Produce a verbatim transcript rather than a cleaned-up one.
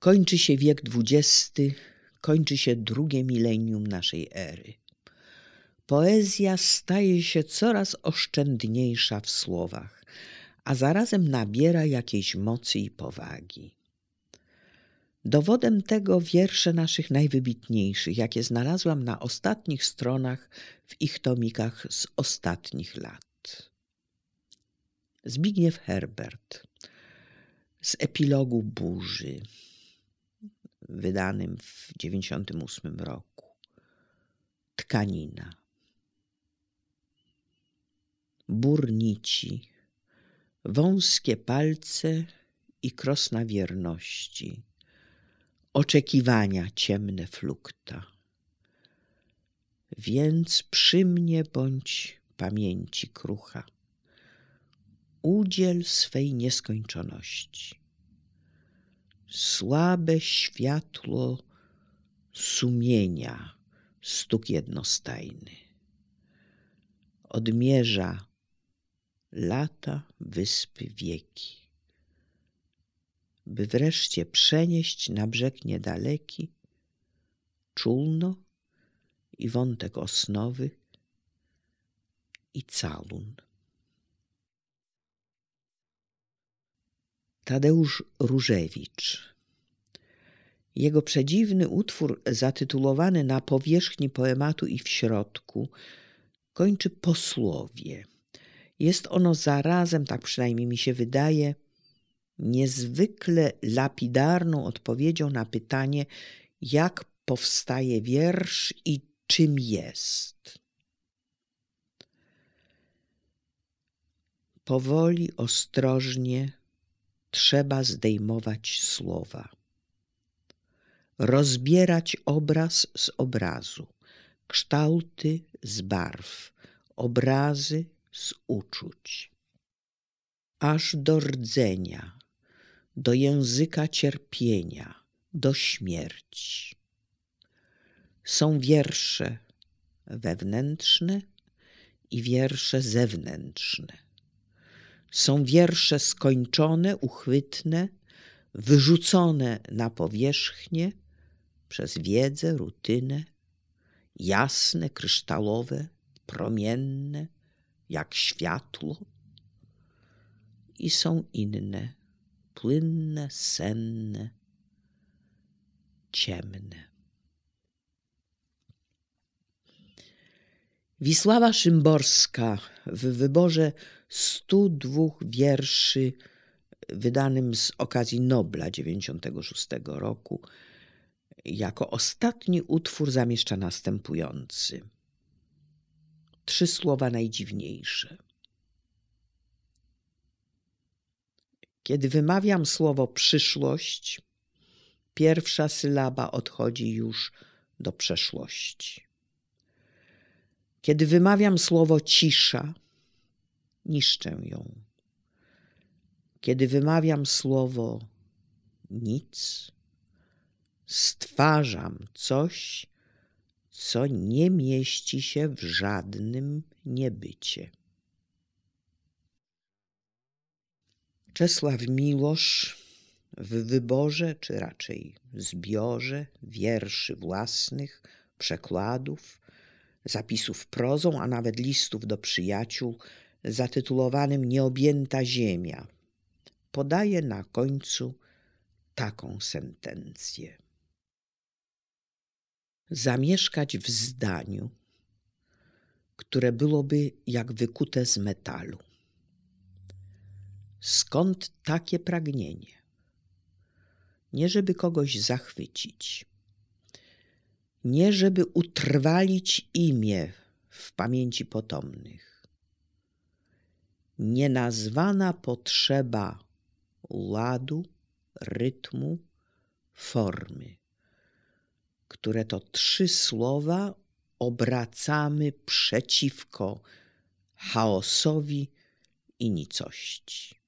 Kończy się wiek dwudziesty, kończy się drugie milenium naszej ery. Poezja staje się coraz oszczędniejsza w słowach, a zarazem nabiera jakiejś mocy i powagi. Dowodem tego wiersze naszych najwybitniejszych, jakie znalazłam na ostatnich stronach w ich tomikach z ostatnich lat. Zbigniew Herbert z epilogu Burzy, wydanym w dziewięćdziesiątym ósmym roku. Tkanina. Bór nici, wąskie palce i krosna wierności, oczekiwania ciemne flukta. Więc przy mnie bądź pamięci krucha, udziel swej nieskończoności. Słabe światło sumienia, stuk jednostajny, odmierza lata, wyspy, wieki, by wreszcie przenieść na brzeg niedaleki czółno i wątek osnowy i calun. Tadeusz Różewicz. Jego przedziwny utwór zatytułowany Na powierzchni poematu i w środku kończy posłowie. Jest ono zarazem, tak przynajmniej mi się wydaje, niezwykle lapidarną odpowiedzią na pytanie, jak powstaje wiersz i czym jest. Powoli, ostrożnie trzeba zdejmować słowa, rozbierać obraz z obrazu, kształty z barw, obrazy z uczuć, aż do rdzenia, do języka cierpienia, do śmierci. Są wiersze wewnętrzne i wiersze zewnętrzne. Są wiersze skończone, uchwytne, wyrzucone na powierzchnię przez wiedzę, rutynę, jasne, kryształowe, promienne, jak światło. I są inne, płynne, senne, ciemne. Wisława Szymborska w wyborze stu dwóch wierszy wydanym z okazji Nobla dziewięćdziesiątego szóstego roku jako ostatni utwór zamieszcza następujący. Trzy słowa najdziwniejsze. Kiedy wymawiam słowo przyszłość, pierwsza sylaba odchodzi już do przeszłości. Kiedy wymawiam słowo cisza, niszczę ją. Kiedy wymawiam słowo nic, stwarzam coś, co nie mieści się w żadnym niebycie. Czesław Miłosz w wyborze, czy raczej zbiorze wierszy własnych, przekładów, zapisów prozą, a nawet listów do przyjaciół zatytułowanym Nieobjęta ziemia, podaje na końcu taką sentencję. Zamieszkać w zdaniu, które byłoby jak wykute z metalu. Skąd takie pragnienie? Nie żeby kogoś zachwycić, nie żeby utrwalić imię w pamięci potomnych. Nienazwana potrzeba ładu, rytmu, formy, które to trzy słowa obracamy przeciwko chaosowi i nicości.